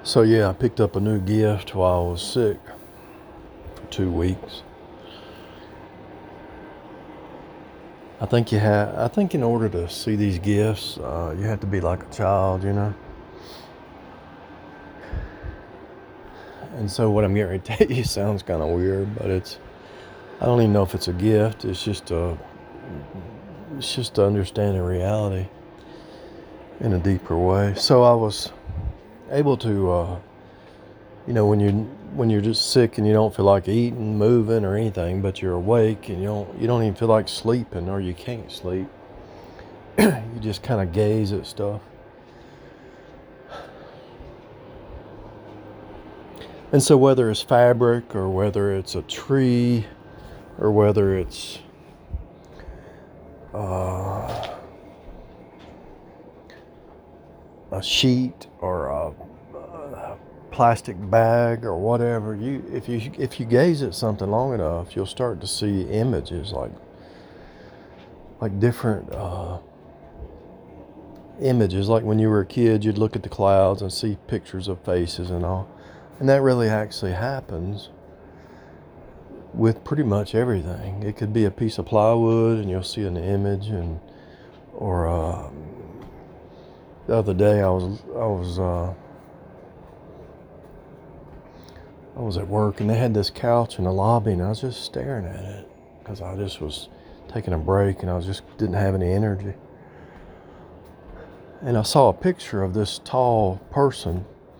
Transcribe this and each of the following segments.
So yeah, I picked up a new gift while I was sick for 2 weeks. I think in order to see these gifts, you have to be like a child, you know. And so what I'm getting ready to tell you sounds kind of weird, but I don't even know if it's a gift. It's just to understand the reality in a deeper way. So I was able to, when you're just sick and you don't feel like eating, moving, or anything, but you're awake and you don't even feel like sleeping, or you can't sleep. You just kind of gaze at stuff. And so whether it's fabric, or whether it's a tree, or whether it's a sheet, or a plastic bag, or whatever, if you gaze at something long enough, you'll start to see images, like different images. Like when you were a kid, you'd look at the clouds and see pictures of faces and all. And that really actually happens with pretty much everything. It could be a piece of plywood and you'll see an image, or the other day I was at work and they had this couch in the lobby, and I was just staring at it because I just was taking a break and I just didn't have any energy. And I saw a picture of this tall person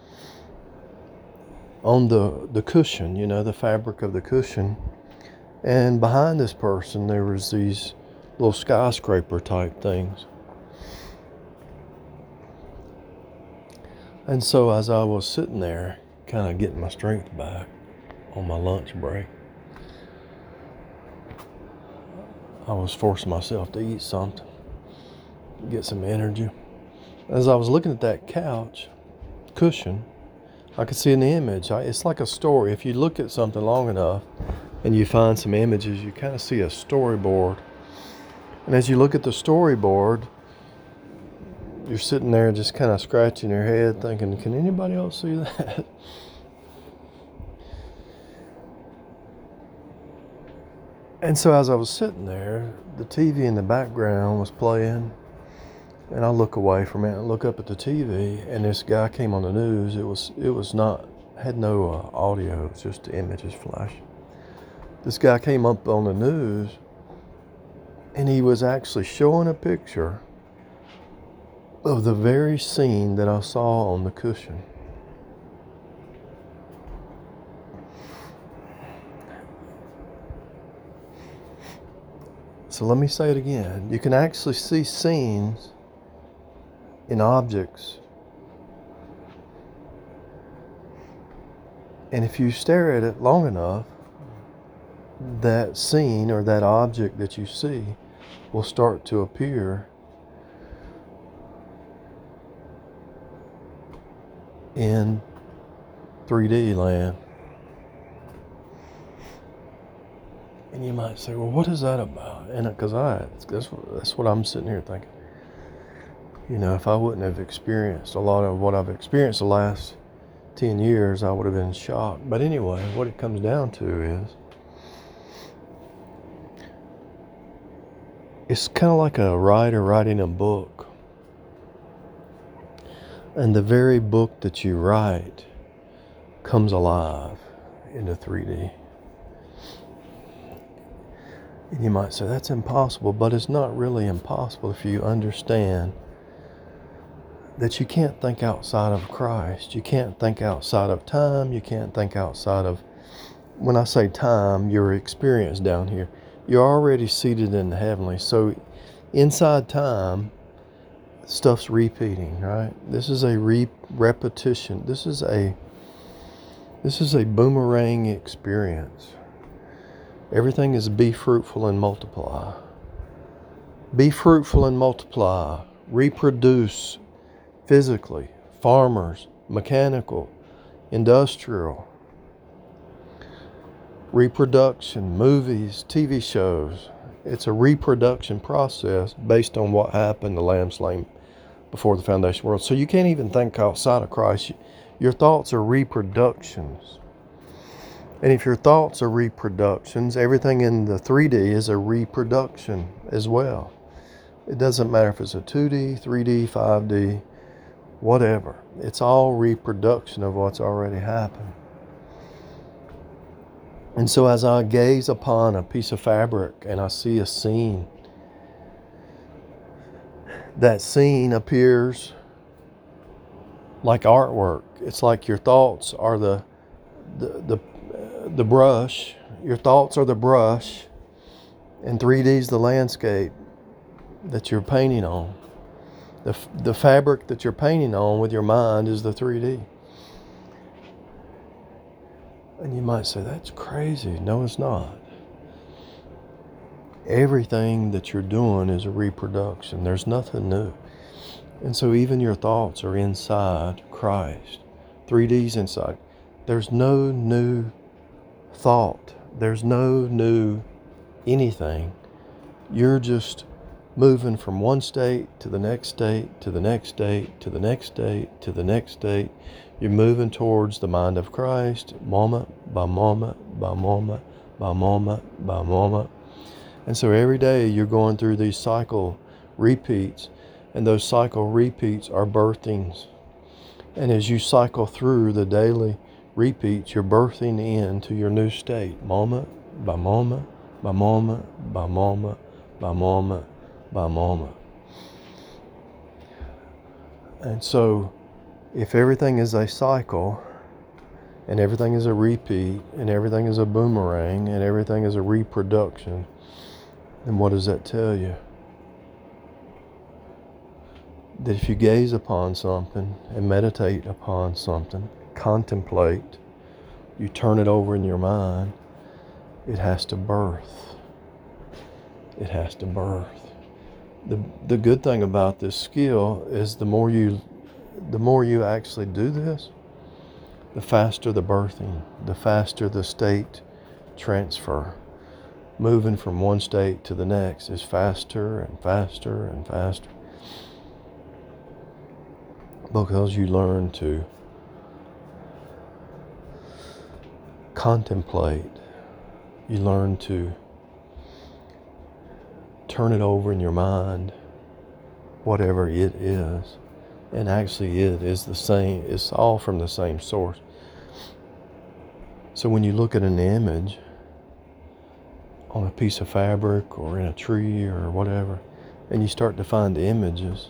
on the cushion, the fabric of the cushion. And behind this person, there was these little skyscraper type things. And so as I was sitting there, kind of getting my strength back on my lunch break, I was forcing myself to eat something, get some energy. As I was looking at that couch cushion, I could see an image. It's like a story. If you look at something long enough and you find some images, you kind of see a storyboard. And as you look at the storyboard, you're sitting there just kind of scratching your head thinking, can anybody else see that? And so as I was sitting there, the TV in the background was playing, and I look away from it and look up at the TV, and this guy came on the news. Had no audio, it was just the images flashing. This guy came up on the news, and he was actually showing a picture of the very scene that I saw on the cushion. So let me say it again. You can actually see scenes in objects. And if you stare at it long enough, that scene or that object that you see will start to appear in 3D land. And you might say, well, what is that about? And because that's what I'm sitting here thinking. If I wouldn't have experienced a lot of what I've experienced the last 10 years, I would have been shocked. But anyway, what it comes down to is, it's kind of like a writer writing a book. And the very book that you write comes alive into 3D. And you might say, that's impossible, but it's not really impossible if you understand that you can't think outside of Christ. You can't think outside of time. You can't think outside of, when I say time, your experience down here. You're already seated in the heavenly. So inside time, stuff's repeating, right? This is a repetition. This is a boomerang experience. Everything is be fruitful and multiply. Be fruitful and multiply. Reproduce physically. Farmers, mechanical, industrial. Reproduction, movies, TV shows. It's a reproduction process based on what happened, the Lamb slain before the foundation of the world. So you can't even think outside of Christ. Your thoughts are reproductions. And if your thoughts are reproductions, everything in the 3D is a reproduction as well. It doesn't matter if it's a 2D, 3D, 5D, whatever. It's all reproduction of what's already happened. And so as I gaze upon a piece of fabric and I see a scene, that scene appears like artwork. It's like your thoughts are the brush. Your thoughts are the brush, and 3D is the landscape that you're painting on. The fabric that you're painting on with your mind is the 3D. And you might say, that's crazy. No, it's not. Everything that you're doing is a reproduction. There's nothing new. And so even your thoughts are inside Christ. 3D's inside. There's no new thought. There's no new anything. You're just moving from one state to the next state, to the next state, to the next state, to the next state. You're moving towards the mind of Christ, moment by moment, by moment, by moment, by moment. And so every day you're going through these cycle repeats, and those cycle repeats are birthings. And as you cycle through the daily repeats, you're birthing into your new state, moment by moment, by moment, by moment, by moment, by moment. And so if everything is a cycle, and everything is a repeat, and everything is a boomerang, and everything is a reproduction, then what does that tell you? That if you gaze upon something and meditate upon something, contemplate, you turn it over in your mind, it has to birth. It has to birth. The good thing about this skill is the more you actually do this, the faster the birthing, the faster the state transfer. Moving from one state to the next is faster and faster and faster. Because you learn to contemplate, you learn to turn it over in your mind, whatever it is. And actually it is the same, it's all from the same source. So when you look at an image on a piece of fabric or in a tree or whatever, and you start to find images,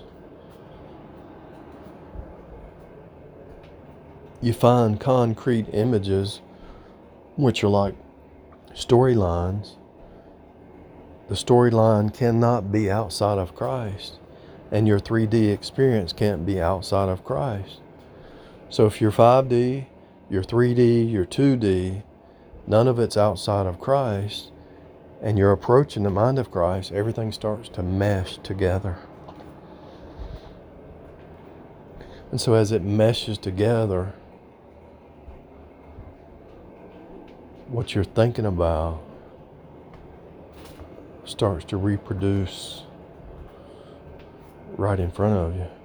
you find concrete images which are like storylines. The storyline cannot be outside of Christ, and your 3D experience can't be outside of Christ. So if you're 5D, you're 3D, you're 2D, none of it's outside of Christ, and you're approaching the mind of Christ, everything starts to mesh together. And so as it meshes together, what you're thinking about starts to reproduce right in front of you.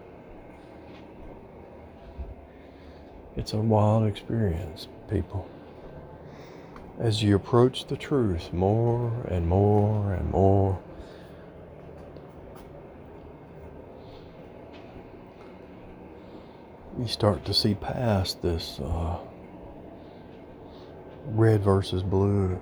It's a wild experience, people. As you approach the truth more and more and more, you start to see past this red versus blue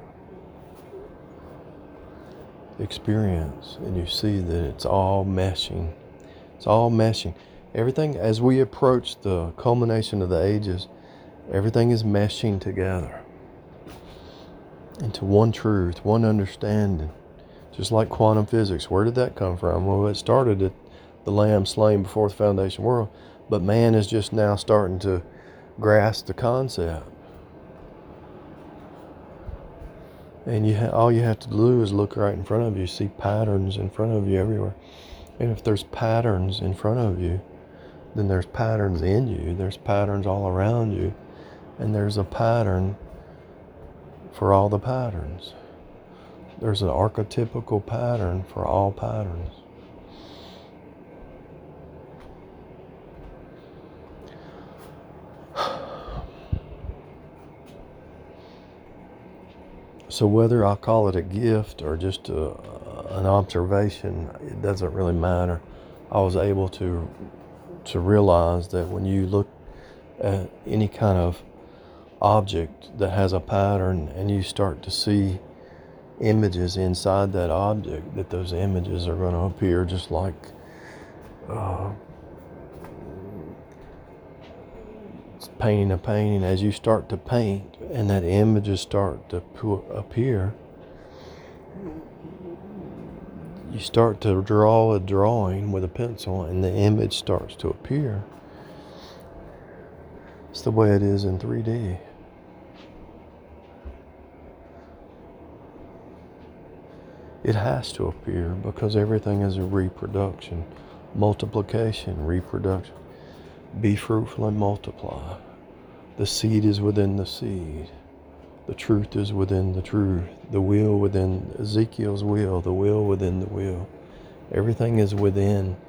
experience, and you see that it's all meshing. It's all meshing. Everything, as we approach the culmination of the ages, everything is meshing together into one truth, one understanding. Just like quantum physics. Where did that come from? Well, it started at the Lamb slain before the foundation of the world, but man is just now starting to grasp the concept. And all you have to do is look right in front of you, see patterns in front of you everywhere. And if there's patterns in front of you, then there's patterns in you. There's patterns all around you. And there's a pattern for all the patterns. There's an archetypical pattern for all patterns. So whether I call it a gift or just an observation, it doesn't really matter. I was able to realize that when you look at any kind of object that has a pattern and you start to see images inside that object, that those images are going to appear just like painting a painting. As you start to paint and that images start to appear, you start to draw a drawing with a pencil and the image starts to appear. It's the way it is in 3D. It has to appear because everything is a reproduction, multiplication, reproduction. Be fruitful and multiply. The seed is within the seed. The truth is within the truth. The will within Ezekiel's will. The will within the will. Everything is within.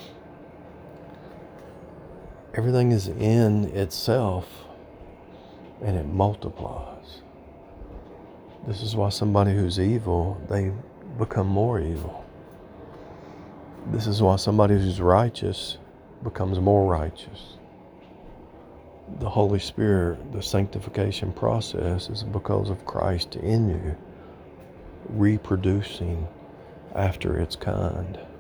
Everything is in itself and it multiplies. This is why somebody who's evil, they become more evil. This is why somebody who's righteous becomes more righteous. The Holy Spirit, the sanctification process is because of Christ in you, reproducing after its kind.